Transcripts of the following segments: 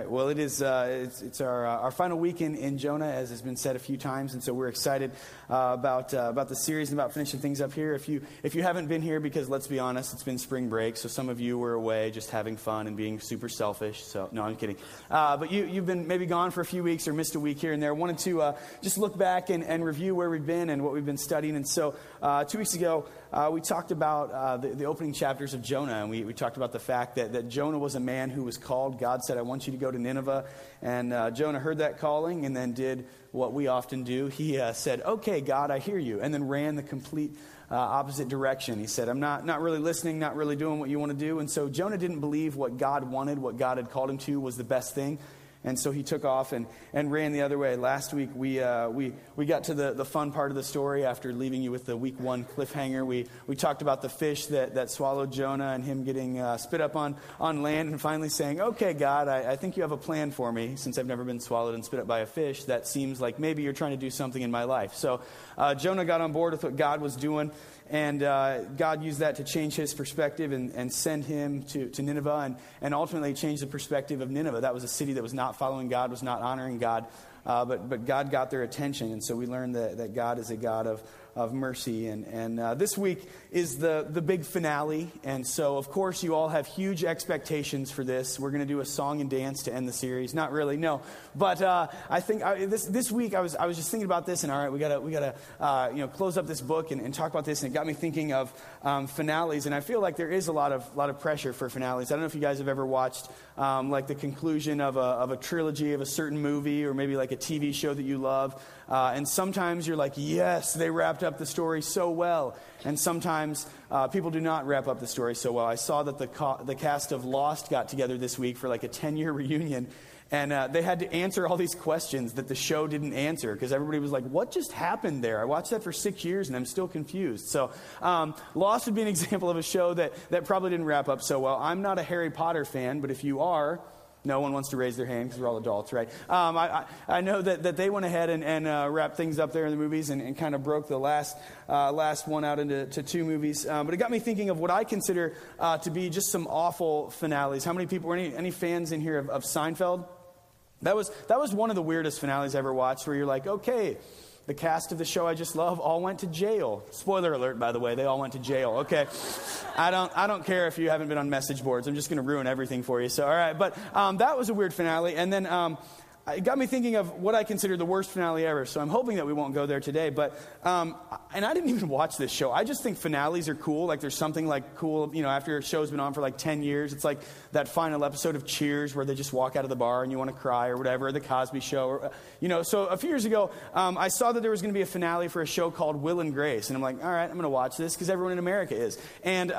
Well, it's our final week in Jonah, as has been said a few times, and so we're excited about the series and about finishing things up here. If you haven't been here, because let's be honest, it's been spring break, so some of you were away just having fun and being super selfish. So no, I'm kidding. But you've been maybe gone for a few weeks or missed a week here and there. Wanted to just look back and review where we've been and what we've been studying. And so 2 weeks ago, we talked about the opening chapters of Jonah, and we talked about the fact that Jonah was a man who was called. God said, I want you to go to Nineveh. And Jonah heard that calling and then did what we often do. He said, okay, God, I hear you, and then ran the complete opposite direction. He said, I'm not really listening, not really doing what you want to do. And so Jonah didn't believe what God wanted, what God had called him to was the best thing. And so he took off and ran the other way. Last week, we got to the fun part of the story after leaving you with the week 1 cliffhanger. We talked about the fish that swallowed Jonah and him getting spit up on land and finally saying, okay, God, I think you have a plan for me. Since I've never been swallowed and spit up by a fish, that seems like maybe you're trying to do something in my life. So Jonah got on board with what God was doing. And God used that to change his perspective and send him to Nineveh and ultimately change the perspective of Nineveh. That was a city that was not following God, was not honoring God, but God got their attention. And so we learned that God is a God of mercy. And this week is the big finale. And so, of course, you all have huge expectations for this. We're going to do a song and dance to end the series. Not really, no. But I think this week I was just thinking about this, and all right, we gotta close up this book and talk about this. And it got me thinking of finales. And I feel like there is a lot of pressure for finales. I don't know if you guys have ever watched like the conclusion of a trilogy of a certain movie, or maybe like a TV show that you love. And sometimes you're like, yes, they wrapped up the story so well. And sometimes people do not wrap up the story so well. I saw that the cast of Lost got together this week for like a 10-year reunion. And they had to answer all these questions that the show didn't answer, because everybody was like, what just happened there? I watched that for 6 years and I'm still confused. So Lost would be an example of a show that probably didn't wrap up so well. I'm not a Harry Potter fan, but if you are... No one wants to raise their hand because we're all adults, right? I know that they went ahead and wrapped things up there in the movies and kind of broke the last one out into 2 movies. But it got me thinking of what I consider to be just some awful finales. How many people, any fans in here of Seinfeld? That was one of the weirdest finales I ever watched, where you're like, okay, the cast of the show I just love all went to jail. Spoiler alert, by the way, they all went to jail. Okay, I don't care if you haven't been on message boards. I'm just going to ruin everything for you. So, all right, but that was a weird finale. And then it got me thinking of what I consider the worst finale ever. So I'm hoping that we won't go there today. But and I didn't even watch this show. I just think finales are cool. Like there's something like cool, after a show's been on for like 10 years. It's like that final episode of Cheers where they just walk out of the bar and you want to cry, or whatever, or The Cosby Show. Or, So a few years ago, I saw that there was going to be a finale for a show called Will and Grace. And I'm like, all right, I'm going to watch this because everyone in America is. And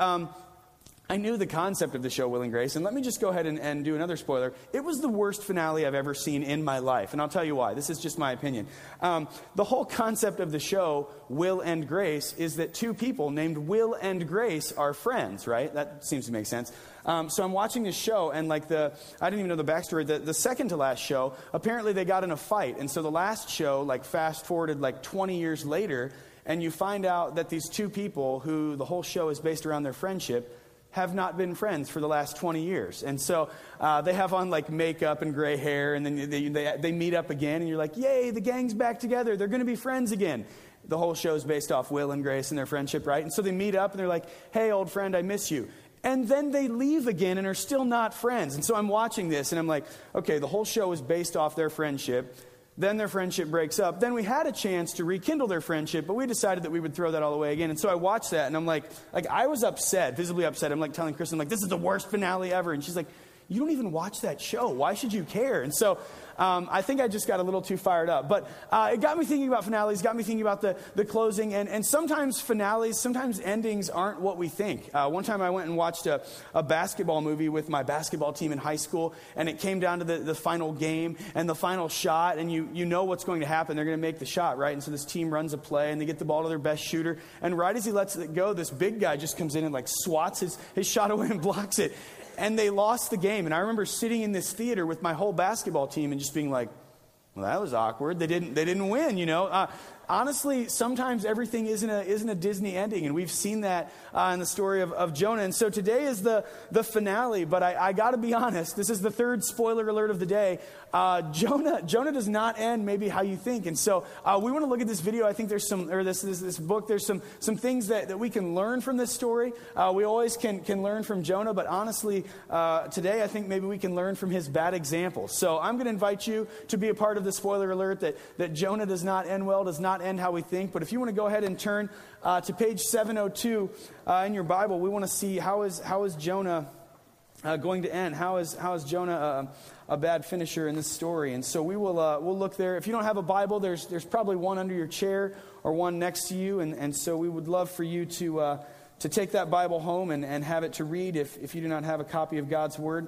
I knew the concept of the show Will and Grace, and let me just go ahead and do another spoiler. It was the worst finale I've ever seen in my life, and I'll tell you why. This is just my opinion. The whole concept of the show, Will and Grace, is that 2 people named Will and Grace are friends, right? That seems to make sense. So I'm watching this show, and I didn't even know the backstory. The second to last show, apparently they got in a fight, and so the last show, fast forwarded 20 years later, and you find out that these 2 people, who the whole show is based around their friendship, have not been friends for the last 20 years. And so they have on makeup and gray hair, and then they meet up again, and you're like, yay, the gang's back together. They're going to be friends again. The whole show is based off Will and Grace and their friendship, right? And so they meet up and they're like, hey, old friend, I miss you. And then they leave again and are still not friends. And so I'm watching this and I'm like, okay, the whole show is based off their friendship. Then their friendship breaks up. Then we had a chance to rekindle their friendship, but we decided that we would throw that all away again. And so I watched that, and I'm like I was upset, visibly upset. I'm telling Kristen, this is the worst finale ever. And she's like, you don't even watch that show. Why should you care? And so I think I just got a little too fired up. But it got me thinking about finales, got me thinking about the closing. And sometimes finales, sometimes endings aren't what we think. One time I went and watched a basketball movie with my basketball team in high school, and it came down to the final game and the final shot, and you know what's going to happen. They're going to make the shot, right? And so this team runs a play, and they get the ball to their best shooter. And right as he lets it go, this big guy just comes in and swats his shot away and blocks it. And they lost the game. And I remember sitting in this theater with my whole basketball team and just being like, well, that was awkward. They didn't win, honestly, sometimes everything isn't a Disney ending, and we've seen that in the story of Jonah. And so today is the finale, but I got to be honest, this is the third spoiler alert of the day. Jonah does not end maybe how you think. And so we want to look at this video. I think there's this book, there's some things that we can learn from this story. We always can learn from Jonah, but honestly, today I think maybe we can learn from his bad example. So I'm going to invite you to be a part of the spoiler alert that Jonah does not end well, does not end how we think. But if you want to go ahead and turn to page 702 in your Bible, we want to see how is Jonah going to end? How is Jonah a bad finisher in this story? And so we'll look there. If you don't have a Bible, there's probably one under your chair or one next to you. And so we would love for you to take that Bible home and have it to read if you do not have a copy of God's Word.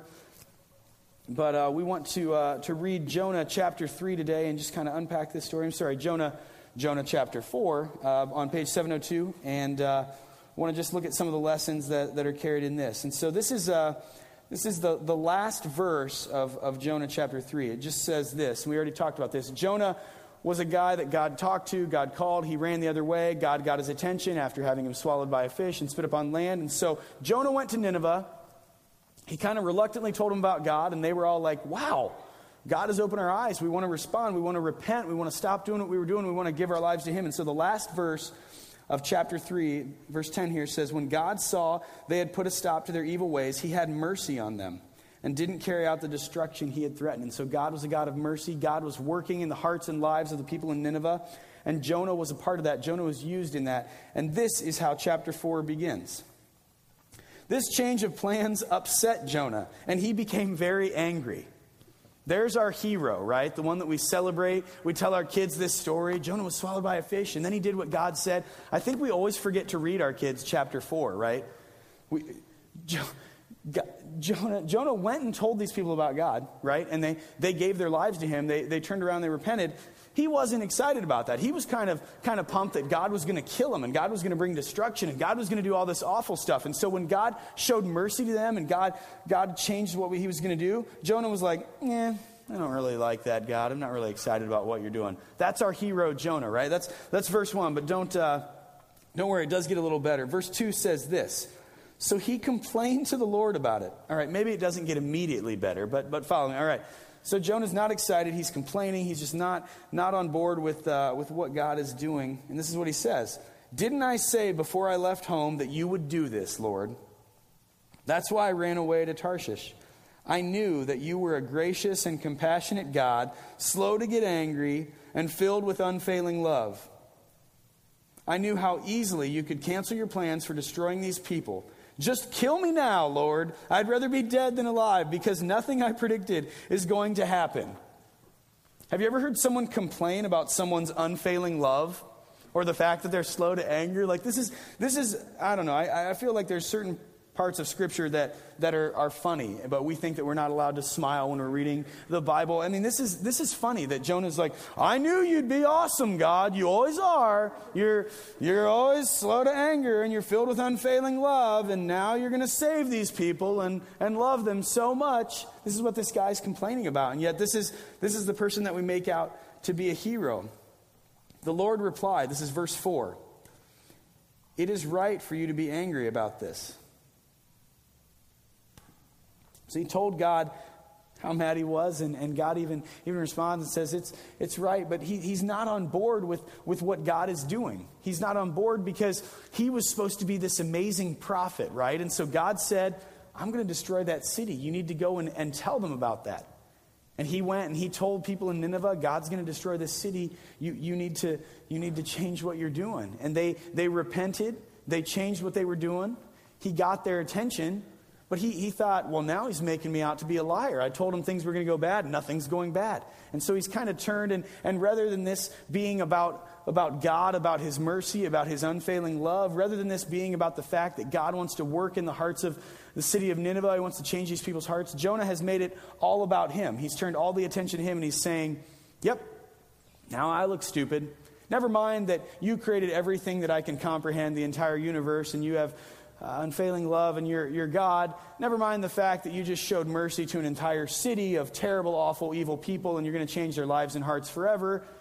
But we want to read Jonah chapter 3 today and just kind of unpack this story. I'm sorry, Jonah chapter 4 on page 702. And want to just look at some of the lessons that are carried in this. And so this is the last verse of Jonah chapter 3. It just says this, and we already talked about this. Jonah was a guy that God talked to, God called, he ran the other way. God got his attention after having him swallowed by a fish and spit up on land. And so Jonah went to Nineveh. He kind of reluctantly told them about God, and they were all like, wow, God has opened our eyes. We want to respond. We want to repent. We want to stop doing what we were doing. We want to give our lives to him. And so the last verse of chapter 3, verse 10 here says, when God saw they had put a stop to their evil ways, he had mercy on them and didn't carry out the destruction he had threatened. And so God was a God of mercy. God was working in the hearts and lives of the people in Nineveh, and Jonah was a part of that. Jonah was used in that. And this is how chapter 4 begins. This change of plans upset Jonah, and he became very angry. There's our hero, right? The one that we celebrate. We tell our kids this story. Jonah was swallowed by a fish, and then he did what God said. I think we always forget to read our kids chapter 4, right? Jonah went and told these people about God, right? And they gave their lives to him. They turned around, they repented. He wasn't excited about that. He was kind of pumped that God was going to kill him, and God was going to bring destruction, and God was going to do all this awful stuff. And so when God showed mercy to them, and God changed what he was going to do, Jonah was like, I don't really like that, God. I'm not really excited about what you're doing. That's our hero, Jonah, right? That's verse 1, but don't worry, it does get a little better. Verse 2 says this. So he complained to the Lord about it. All right, maybe it doesn't get immediately better, but follow me. All right. So Jonah's not excited. He's complaining. He's just not on board with what God is doing. And this is what he says. Didn't I say before I left home that you would do this, Lord? That's why I ran away to Tarshish. I knew that you were a gracious and compassionate God, slow to get angry, and filled with unfailing love. I knew how easily you could cancel your plans for destroying these people. Just kill me now, Lord. I'd rather be dead than alive, because nothing I predicted is going to happen. Have you ever heard someone complain about someone's unfailing love, or the fact that they're slow to anger? Like this is I don't know. I feel like there's certain parts of Scripture that are funny, but we think that we're not allowed to smile when we're reading the Bible. I mean, this is funny that Jonah's like, I knew you'd be awesome, God. You always are. You're always slow to anger, and you're filled with unfailing love, and now you're going to save these people and love them so much. This is what this guy's complaining about, and yet this is the person that we make out to be a hero. The Lord replied, this is verse 4, it is right for you to be angry about this. So he told God how mad he was, and God even responds and says, it's right, but he's not on board with what God is doing. He's not on board because he was supposed to be this amazing prophet, right? And so God said, I'm going to destroy that city. You need to go and tell them about that. And he went and he told people in Nineveh, God's going to destroy this city. You need to change what you're doing. And they repented. They changed what they were doing. He got their attention. But he thought, well, now he's making me out to be a liar. I told him things were going to go bad. Nothing's going bad. And so he's kind of turned, and rather than this being about God, about his mercy, about his unfailing love, rather than this being about the fact that God wants to work in the hearts of the city of Nineveh, he wants to change these people's hearts, Jonah has made it all about him. He's turned all the attention to him, and he's saying, yep, now I look stupid. Never mind that you created everything that I can comprehend, the entire universe, and you have unfailing love, and you're God. Never mind the fact that you just showed mercy to an entire city of terrible, awful, evil people, and you're going to change their lives and hearts forever.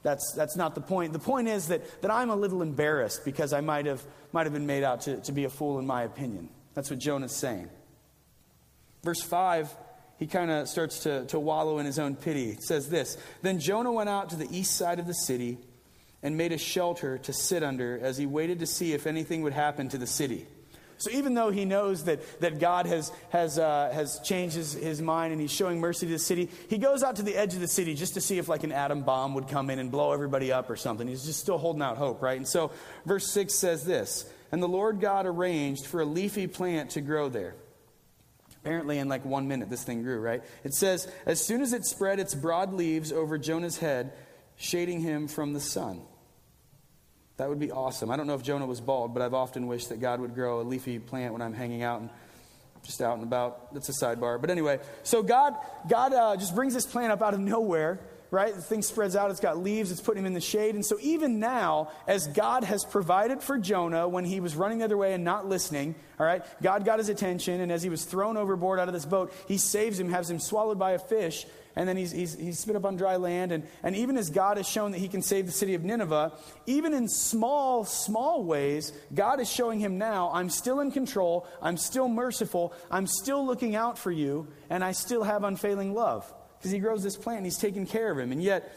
That's not the point. The point is that I'm a little embarrassed because I might have been made out to be a fool in my opinion. That's what Jonah's saying. Verse 5, he kind of starts to wallow in his own pity. It says this, "Then Jonah went out to the east side of the city and made a shelter to sit under as he waited to see if anything would happen to the city." So even though he knows that God has changed his mind and he's showing mercy to the city, he goes out to the edge of the city just to see if like an atom bomb would come in and blow everybody up or something. He's just still holding out hope, right? And so verse 6 says this, "And the Lord God arranged for a leafy plant to grow there." Apparently in like 1 minute this thing grew, right? It says, "As soon as it spread its broad leaves over Jonah's head, shading him from the sun." That would be awesome. I don't know if Jonah was bald, but I've often wished that God would grow a leafy plant when I'm hanging out and just out and about. That's a sidebar. But anyway, so God just brings this plant up out of nowhere, right? The thing spreads out. It's got leaves. It's putting him in the shade. And so even now, as God has provided for Jonah when he was running the other way and not listening, all right, God got his attention. And as he was thrown overboard out of this boat, he saves him, has him swallowed by a fish. And then he's spit up on dry land. And even as God has shown that he can save the city of Nineveh, even in small ways, God is showing him now, I'm still in control, I'm still merciful, I'm still looking out for you, and I still have unfailing love. Because he grows this plant and he's taking care of him. And yet,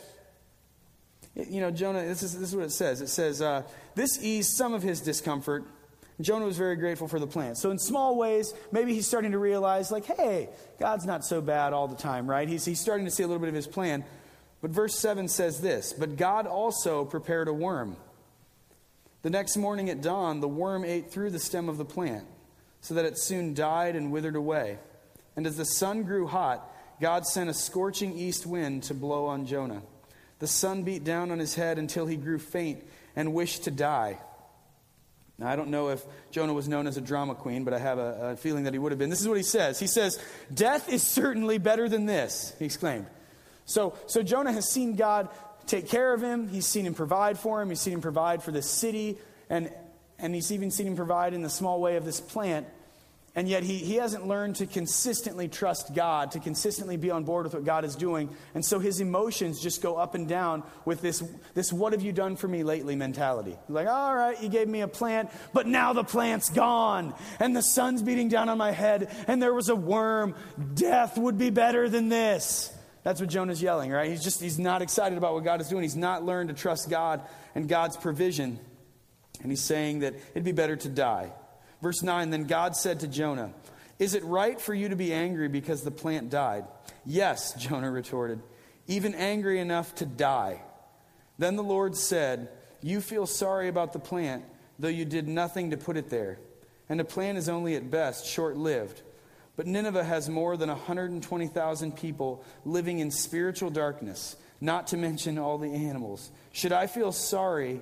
you know, Jonah, this is what it says. It says, this eased some of his discomfort. Jonah was very grateful for the plant. So in small ways, maybe he's starting to realize, like, hey, God's not so bad all the time, right? He's starting to see a little bit of his plan. But verse 7 says this, "But God also prepared a worm. The next morning at dawn, the worm ate through the stem of the plant, so that it soon died and withered away. And as the sun grew hot, God sent a scorching east wind to blow on Jonah. The sun beat down on his head until he grew faint and wished to die." Now, I don't know if Jonah was known as a drama queen, but I have a feeling that he would have been. This is what he says. He says, "Death is certainly better than this," he exclaimed. So Jonah has seen God take care of him. He's seen him provide for him. He's seen him provide for this city. And he's even seen him provide in the small way of this plant. And yet he hasn't learned to consistently trust God, to consistently be on board with what God is doing. And so his emotions just go up and down with this "what have you done for me lately" mentality. Like, all right, you gave me a plant, but now the plant's gone. And the sun's beating down on my head, and there was a worm. Death would be better than this. That's what Jonah's yelling, right? He's not excited about what God is doing. He's not learned to trust God and God's provision. And he's saying that it'd be better to die. Verse 9, "Then God said to Jonah, 'Is it right for you to be angry because the plant died?' 'Yes,' Jonah retorted, 'even angry enough to die.' Then the Lord said, 'You feel sorry about the plant, though you did nothing to put it there. And a plant is only at best short-lived. But Nineveh has more than 120,000 people living in spiritual darkness, not to mention all the animals. Shouldn't I feel sorry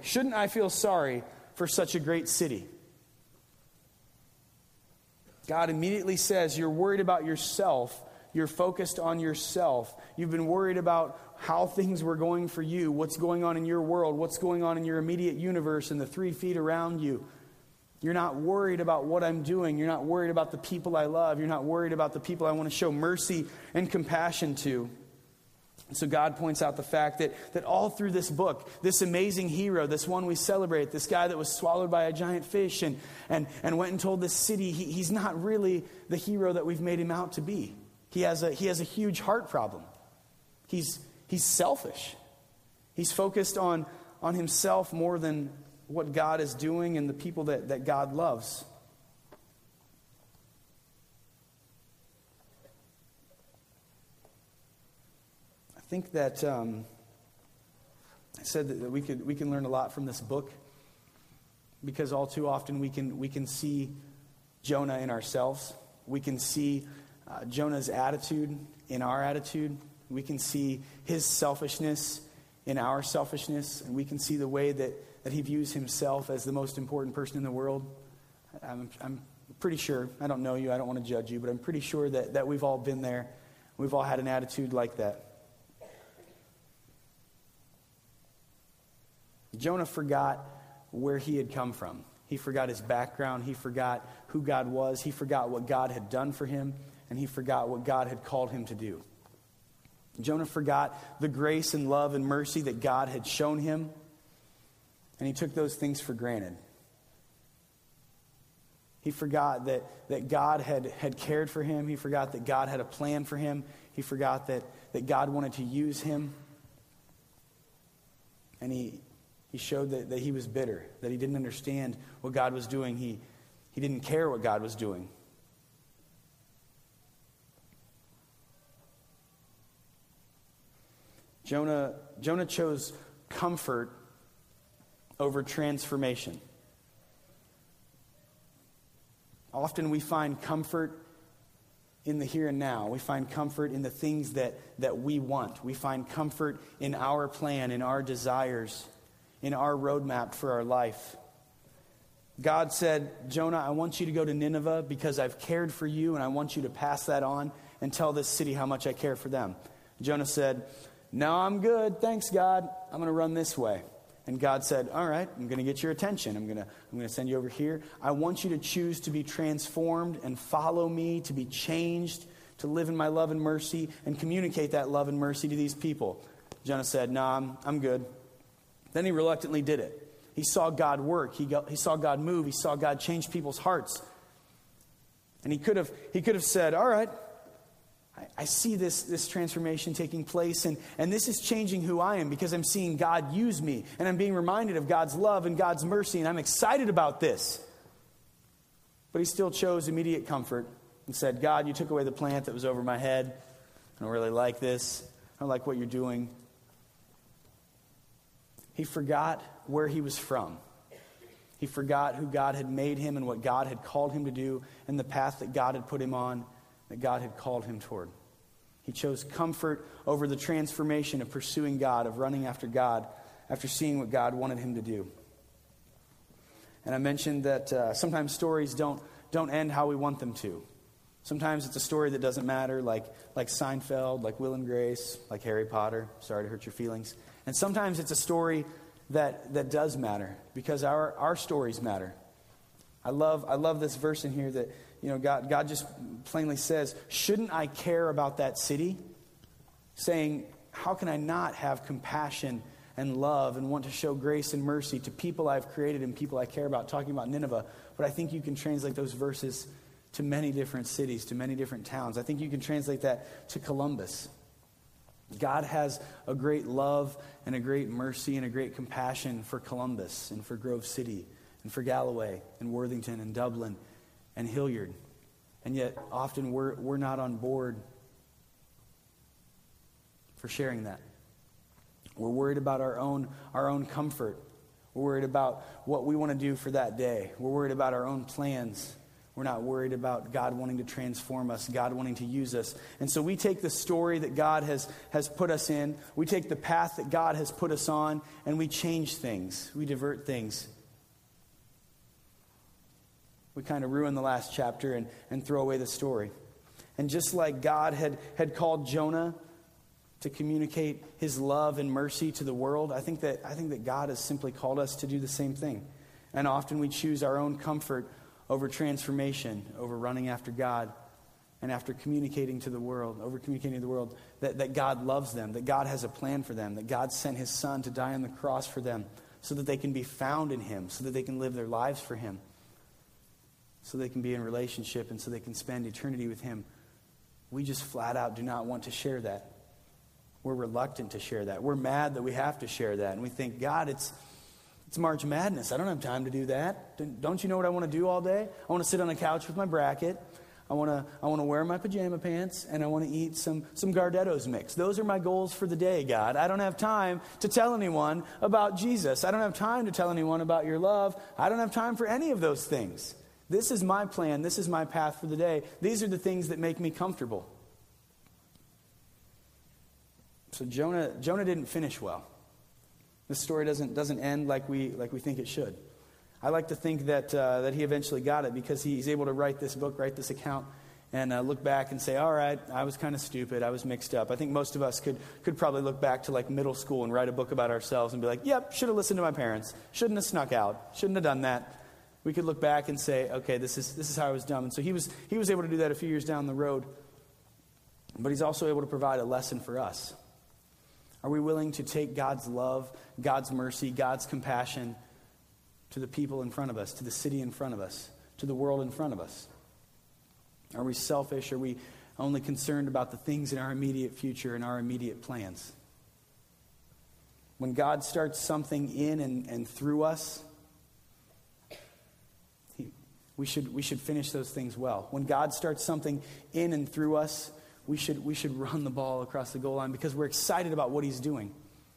for such a great city?'" God immediately says, you're worried about yourself. You're focused on yourself. You've been worried about how things were going for you, what's going on in your world, what's going on in your immediate universe and the 3 feet around you. You're not worried about what I'm doing. You're not worried about the people I love. You're not worried about the people I want to show mercy and compassion to. And so God points out the fact that all through this book, this amazing hero, this one we celebrate, this guy that was swallowed by a giant fish and went and told this city, he's not really the hero that we've made him out to be. He has a huge heart problem. He's selfish. He's focused on himself more than what God is doing and the people that God loves. I think that I said that we can learn a lot from this book, because all too often we can see Jonah in ourselves. We can see Jonah's attitude in our attitude. We can see his selfishness in our selfishness, and we can see the way that he views himself as the most important person in the world. I'm pretty sure, I don't know you, I don't want to judge you, but I'm pretty sure that we've all been there. We've all had an attitude like that. Jonah forgot where he had come from. He forgot his background. He forgot who God was. He forgot what God had done for him. And he forgot what God had called him to do. Jonah forgot the grace and love and mercy that God had shown him, and he took those things for granted. He forgot that God had cared for him. He forgot that God had a plan for him. He forgot that God wanted to use him. And he showed that he was bitter, that he didn't understand what God was doing. He didn't care what God was doing. Jonah chose comfort over transformation. Often we find comfort in the here and now. We find comfort in the things that we want. We find comfort in our plan, in our desires, in our roadmap for our life. God said, Jonah, I want you to go to Nineveh because I've cared for you, and I want you to pass that on and tell this city how much I care for them. Jonah said, no, I'm good. Thanks, God. I'm going to run this way. And God said, all right, I'm going to get your attention. I'm going to send you over here. I want you to choose to be transformed and follow me, to be changed, to live in my love and mercy and communicate that love and mercy to these people. Jonah said, no, I'm good. Then he reluctantly did it. He saw God work. He saw God move. He saw God change people's hearts. And he could have said, all right, I see this transformation taking place, and this is changing who I am because I'm seeing God use me, and I'm being reminded of God's love and God's mercy, and I'm excited about this. But he still chose immediate comfort and said, God, you took away the plant that was over my head. I don't really like this. I don't like what you're doing. He forgot where he was from. He forgot who God had made him and what God had called him to do and the path that God had put him on, that God had called him toward. He chose comfort over the transformation of pursuing God, of running after God, after seeing what God wanted him to do. And I mentioned that sometimes stories don't end how we want them to. Sometimes it's a story that doesn't matter, like Seinfeld, like Will and Grace, like Harry Potter. Sorry to hurt your feelings. And sometimes it's a story that does matter, because our stories matter. I love this verse in here that, God just plainly says, shouldn't I care about that city? Saying, how can I not have compassion and love and want to show grace and mercy to people I've created and people I care about? Talking about Nineveh. But I think you can translate those verses to many different cities, to many different towns. I think you can translate that to Columbus. God has a great love and a great mercy and a great compassion for Columbus and for Grove City and for Galloway and Worthington and Dublin and Hilliard. And yet often we're not on board for sharing that. We're worried about our own comfort. We're worried about what we want to do for that day. We're worried about our own plans. We're not worried about God wanting to transform us, God wanting to use us. And so we take the story that God has put us in, we take the path that God has put us on, and we change things. We divert things. We kind of ruin the last chapter and throw away the story. And just like God had called Jonah to communicate his love and mercy to the world, I think that God has simply called us to do the same thing. And often we choose our own comfort over transformation, over running after God, and after communicating to the world, that God loves them, that God has a plan for them, that God sent his son to die on the cross for them so that they can be found in him, so that they can live their lives for him, so they can be in relationship and so they can spend eternity with him. We just flat out do not want to share that. We're reluctant to share that. We're mad that we have to share that. And we think, God, it's March Madness. I don't have time to do that. Don't you know what I want to do all day? I want to sit on a couch with my bracket. I want to wear my pajama pants, and I want to eat some Gardetto's mix. Those are my goals for the day, God. I don't have time to tell anyone about Jesus. I don't have time to tell anyone about your love. I don't have time for any of those things. This is my plan. This is my path for the day. These are the things that make me comfortable. So Jonah didn't finish well. This story doesn't end like we think it should. I like to think that he eventually got it because he's able to write this book, write this account, and look back and say, all right, I was kind of stupid. I was mixed up. I think most of us could probably look back to like middle school and write a book about ourselves and be like, yep, should have listened to my parents. Shouldn't have snuck out. Shouldn't have done that. We could look back and say, okay, this is how I was dumb. And so he was able to do that a few years down the road. but he's also able to provide a lesson for us. Are we willing to take God's love, God's mercy, God's compassion to the people in front of us, to the city in front of us, to the world in front of us? Are we selfish? Are we only concerned about the things in our immediate future and our immediate plans? When God starts something in and through us, we should finish those things well. When God starts something in and through us, we should run the ball across the goal line because we're excited about what he's doing.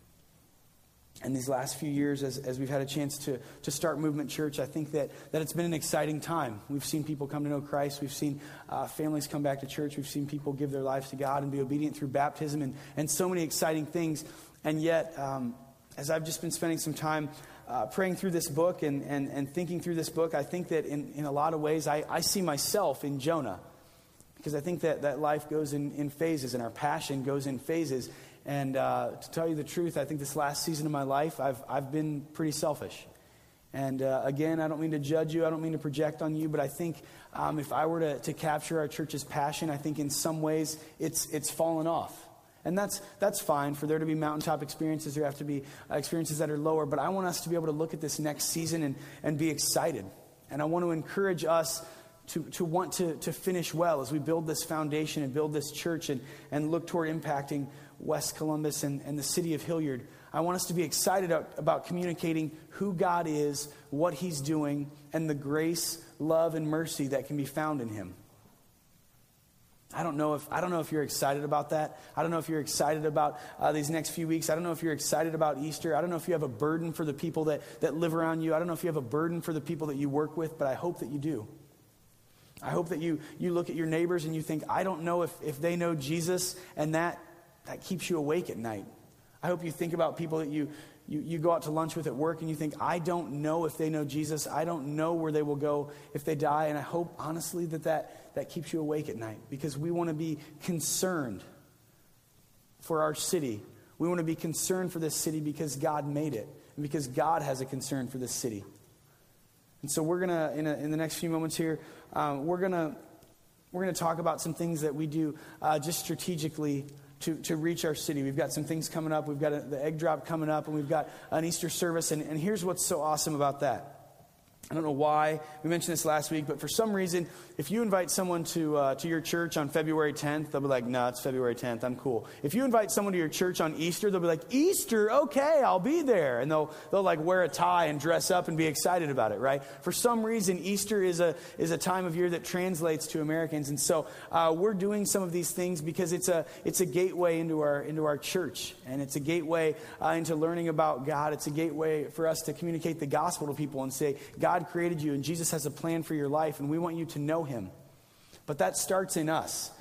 And these last few years, as we've had a chance to start Movement Church, I think that it's been an exciting time. We've seen people come to know Christ. We've seen families come back to church. We've seen people give their lives to God and be obedient through baptism and so many exciting things. And yet, as I've just been spending some time praying through this book and thinking through this book, I think that in a lot of ways, I see myself in Jonah. Because I think that life goes in phases and our passion goes in phases. And to tell you the truth, I think this last season of my life, I've been pretty selfish. And again, I don't mean to judge you. I don't mean to project on you. But I think if I were to capture our church's passion, I think in some ways it's fallen off. And that's fine. For there to be mountaintop experiences, there have to be experiences that are lower. But I want us to be able to look at this next season and be excited. And I want to encourage us to want to finish well as we build this foundation and build this church and look toward impacting West Columbus and the city of Hilliard. I want us to be excited about communicating who God is, what he's doing, and the grace, love, and mercy that can be found in him. I don't know if you're excited about that. I don't know if you're excited about these next few weeks. I don't know if you're excited about Easter. I don't know if you have a burden for the people that live around you. I don't know if you have a burden for the people that you work with, but I hope that you do. I hope that you look at your neighbors and you think, I don't know if they know Jesus, and that keeps you awake at night. I hope you think about people that you go out to lunch with at work and you think, I don't know if they know Jesus. I don't know where they will go if they die. And I hope, honestly, that keeps you awake at night because we want to be concerned for our city. We want to be concerned for this city because God made it and because God has a concern for this city. And so we're going to, in the next few moments here, we're going to talk about some things that we do just strategically to reach our city. We've got some things coming up. We've got the egg drop coming up, and we've got an Easter service. And here's what's so awesome about that. I don't know why we mentioned this last week, but for some reason, if you invite someone to your church on February 10th, they'll be like, no, it's February 10th. I'm cool. If you invite someone to your church on Easter, they'll be like, Easter? Okay, I'll be there. And they'll like wear a tie and dress up and be excited about it, right? For some reason, Easter is a time of year that translates to Americans. And so we're doing some of these things because it's a gateway into our church. And it's a gateway into learning about God. It's a gateway for us to communicate the gospel to people and say, God created you and Jesus has a plan for your life and we want you to know him. But that starts in us.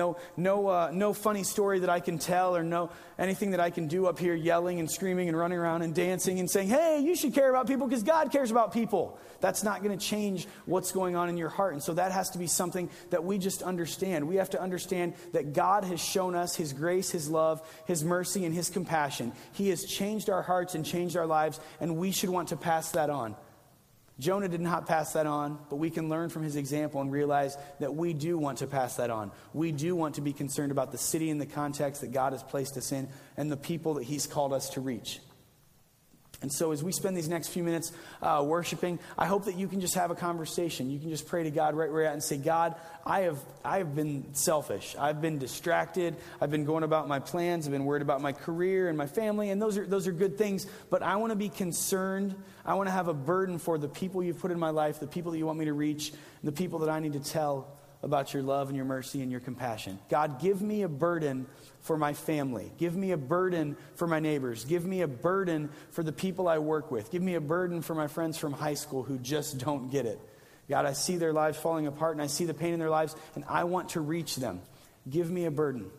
No funny story that I can tell or no anything that I can do up here yelling and screaming and running around and dancing and saying, hey, you should care about people because God cares about people. That's not going to change what's going on in your heart. And so that has to be something that we just understand. We have to understand that God has shown us his grace, his love, his mercy, and his compassion. He has changed our hearts and changed our lives, and we should want to pass that on. Jonah did not pass that on, but we can learn from his example and realize that we do want to pass that on. We do want to be concerned about the city and the context that God has placed us in and the people that he's called us to reach. And so as we spend these next few minutes worshiping, I hope that you can just have a conversation. You can just pray to God right where you're at and say, God, I have been selfish. I've been distracted. I've been going about my plans. I've been worried about my career and my family. And those are good things. But I want to be concerned. I want to have a burden for the people you've put in my life, the people that you want me to reach, and the people that I need to tell about your love and your mercy and your compassion. God, give me a burden for my family. Give me a burden for my neighbors. Give me a burden for the people I work with. Give me a burden for my friends from high school who just don't get it. God, I see their lives falling apart and I see the pain in their lives and I want to reach them. Give me a burden.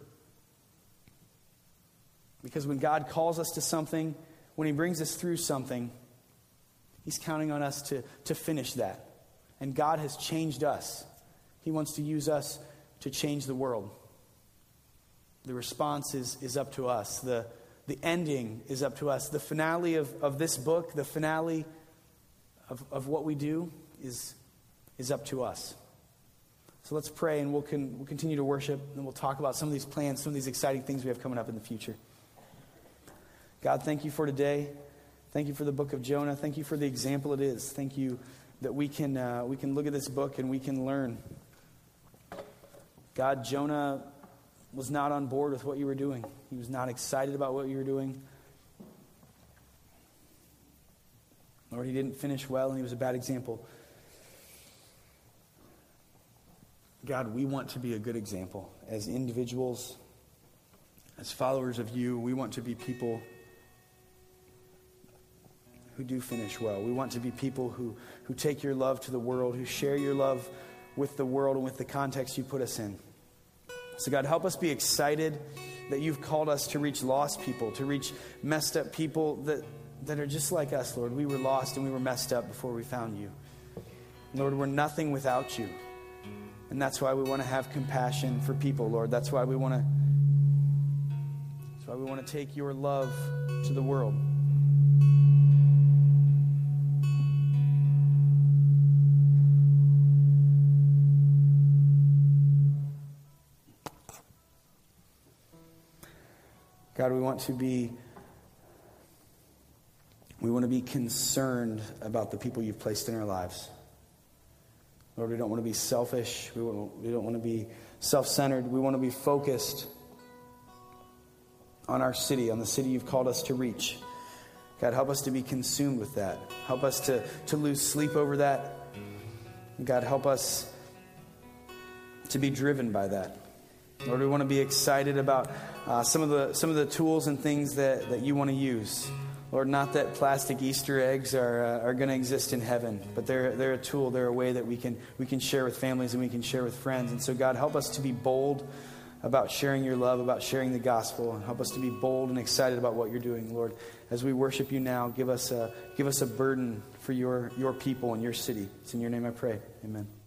Because when God calls us to something, when he brings us through something, he's counting on us to finish that. And God has changed us. He wants to use us to change the world. The response is up to us. The ending is up to us. The finale of this book, the finale of what we do is up to us. So let's pray, and we'll continue to worship, and we'll talk about some of these plans, some of these exciting things we have coming up in the future. God, thank you for today. Thank you for the book of Jonah. Thank you for the example it is. Thank you that we can look at this book and we can learn. God, Jonah was not on board with what you were doing. He was not excited about what you were doing. Lord, he didn't finish well, and he was a bad example. God, we want to be a good example. As individuals, as followers of you, we want to be people who do finish well. We want to be people who take your love to the world, who share your love with the world and with the context you put us in. So God, help us be excited that you've called us to reach lost people, to reach messed up people that are just like us, Lord. We were lost and we were messed up before we found you. Lord, we're nothing without you. And that's why we want to have compassion for people, Lord. That's why we want to take your love to the world. God, we want to be concerned about the people you've placed in our lives. Lord, we don't want to be selfish. We don't want to be self-centered. We want to be focused on our city, on the city you've called us to reach. God, help us to be consumed with that. Help us to lose sleep over that. God, help us to be driven by that. Lord, we want to be excited about some of the tools and things that you want to use. Lord, not that plastic Easter eggs are going to exist in heaven, but they're a tool, they're a way that we can share with families and we can share with friends. And so, God, help us to be bold about sharing your love, about sharing the gospel, and help us to be bold and excited about what you're doing, Lord. As we worship you now, give us a burden for your people and your city. It's in your name I pray. Amen.